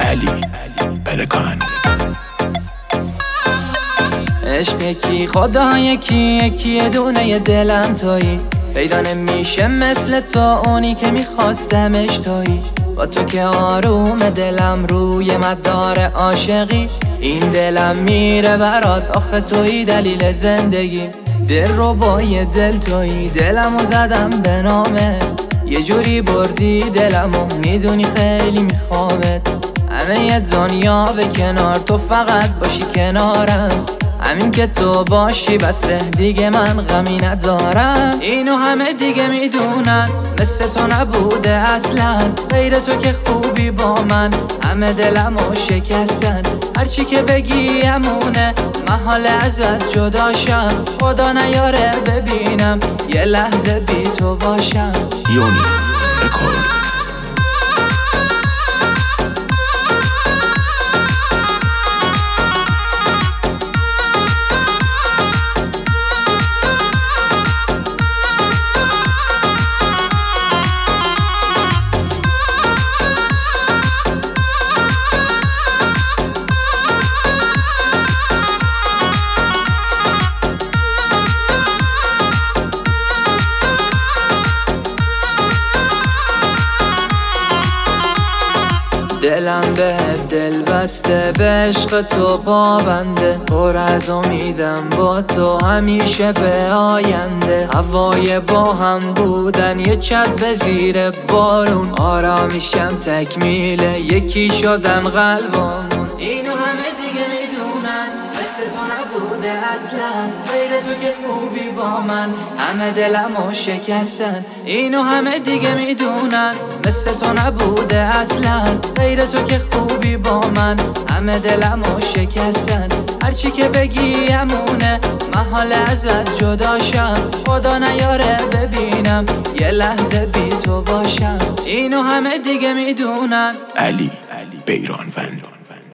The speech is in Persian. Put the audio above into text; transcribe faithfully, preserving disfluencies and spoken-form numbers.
علی پلکان. عشق یکی خدا یکی یکی دونه دلم تویی، پیدا نمیشه مثل تو اونی که میخواستمش تویی. با تو که آروم دلم روی مدار عاشقی، این دلم میره برات آخه تویی دلیل زندگی. دل رو با یه دل تویی، دلمو زدم به نامه، یه جوری بردی دلمو میدونی خیلی میخوامت. همه یه دنیا به کنار تو فقط باشی کنارم، همین که تو باشی بسه دیگه من غمی ندارم. اینو همه دیگه میدونن مثل تو نبوده اصلا، غیر تو که خوبی با من همه دلمو شکستن. هرچی که بگی امونه محال ازت جداشم، خدا نیاره ببینم یه لحظه بی تو باشم. یونی رکورد. دلم به دل بسته، به عشق تو پابنده، پر از امیدم با تو همیشه به آینده. هوای با هم بودن یه چت به زیر بارون، آرامیشم تکمیله یکی شدن قلبامون. اینو همه دیگه میدونن مثل تو نبوده اصلا، غیر تو که خوبی با من همه دلمو شکستن. اینو همه دیگه میدونن مثل تو نبوده اصلا، غیر تو که خوبی با من همه دلمو شکستن. هرچی که بگی امونه محال ازت جداشم، خدا نیاره ببینم یه لحظه بی تو باشم. اینو همه دیگه میدونن. علی بیرانوند.